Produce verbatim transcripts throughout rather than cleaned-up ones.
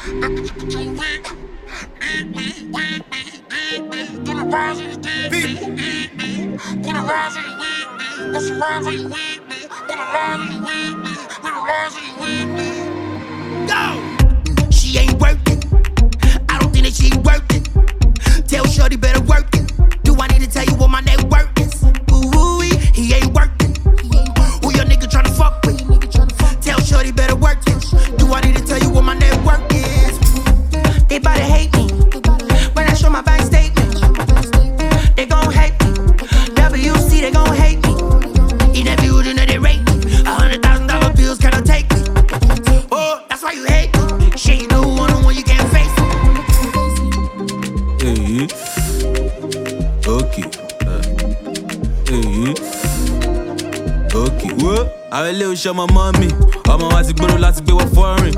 She ain't working. I don't think that she working. Tell shorty better work it. Do I need to tell you what my net worth is? Ooh, he ain't working. Who your nigga tryna fuck with? Tell shorty better work it. Do I need to tell you what my net worth is? They bout to hate me when I show my bank statement. They gon' hate me. W C, they gon' hate me. In that building that they rate me. A hundred thousand dollar bills cannot take me. Oh, that's why you hate me. Shit, you know one on one you can't face it. Hey, okay. Hey, okay. Whoa, àwọn ilé iṣẹ́ ọmọ mọ́ mi. Ọmọ wa ti gbèrò láti gbé wọ foreign.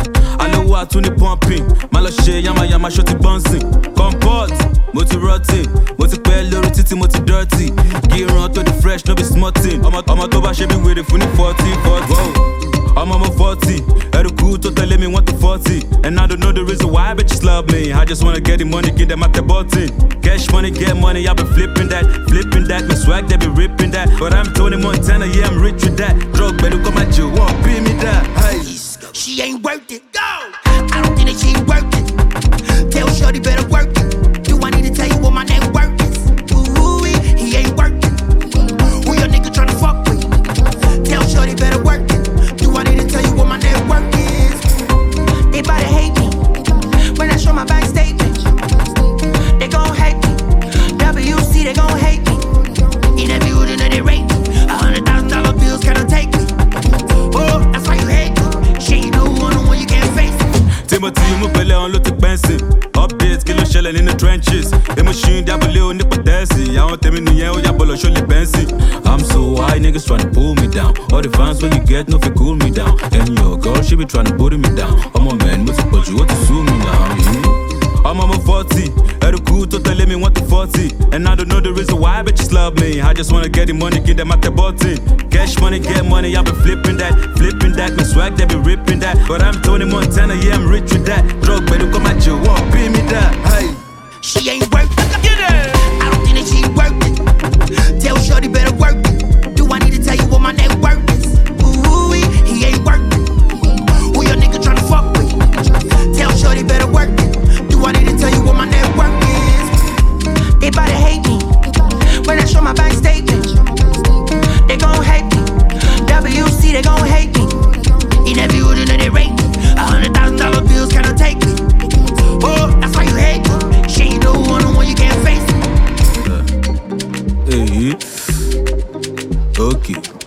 Alówó àtúní pumping. Má lọ ṣe yamayama ṣó ti bouncing. Comport, mo ti rotting. Mo ti pẹ́ lórí títí mo ti dirty. Gíran tó di fresh no be small thing. Ọmọ ọmọ tó bá ṣe bí wèrè fún ní forty forty. Ọmọ mo forty. Ẹrù kú tó tẹ̀lé mi one to forty. And I don't know the reason why bitches love me. I just wanna get the money, get them at the button. Cash money, get money, I've been flipping that, flipping that. My swag, they be ripping that. But I'm Tony Montana, yeah, I'm rich with that. Drug better come at you, won't pay me that. Hey. She ain't worth it. Go! I don't think that she worth it. Tell shorty better work it. Do I need to tell you what my net worth is? Ooh, he ain't working. Who your nigga tryna fuck with? Tell shorty better work it. Do I need to tell you what my net worth is? They bout to hate me when I show my bank statement. They gon' hate me. W C, they gon' hate me. In that building that they rate me. A hundred thousand dollar bills cannot take me. Oh, that's why you hate me. Shit, you know one on one you can't face it. Timothy, mo pẹ̀lẹ́ on ló ti pẹ́ǹsì. Updates kí ló ṣẹlẹ̀ in the trenches. Emotion dábòlé onípò dẹ́sì. Àwọn tèmi nìyẹn ó yàbọ̀ lọ ṣó lè bẹ́ǹsì. I'm so high, niggas tryna pull me down. All the fans when you get no fit cool me down. And your girl, she be tryna put me down. Ọmọ man, mo ti pọ̀jù, ó ti sú mi now. I'm almost forty. Ẹrù kú tó tẹ̀lé mi one to forty. And I don't know the reason why bitches love me. I just wanna get the money, get them at the button. Cash money, get money, I've been flipping that, flipping that. My swag, they be ripping that. But I'm Tony Montana, yeah, I'm rich with that. Drug better come at you, won't pay me that. Hey. She ain't worth it. Get it. I don't think that she worth it. Tell shorty better work it. Do I need to tell you what my net worth is? Ooh, he ain't working. Who your nigga tryna fuck with? Tell shorty better work it. Do I need to tell you what my net worth is? They bout to hate me when I show my bank statement. They gon' hate me. W C, they gon' hate me. In that building that they rate me. A hundred thousand dollar bills cannot take me. Oh, that's why you hate me. Shit, you know one on one you can't face it. Uh, hey, okay.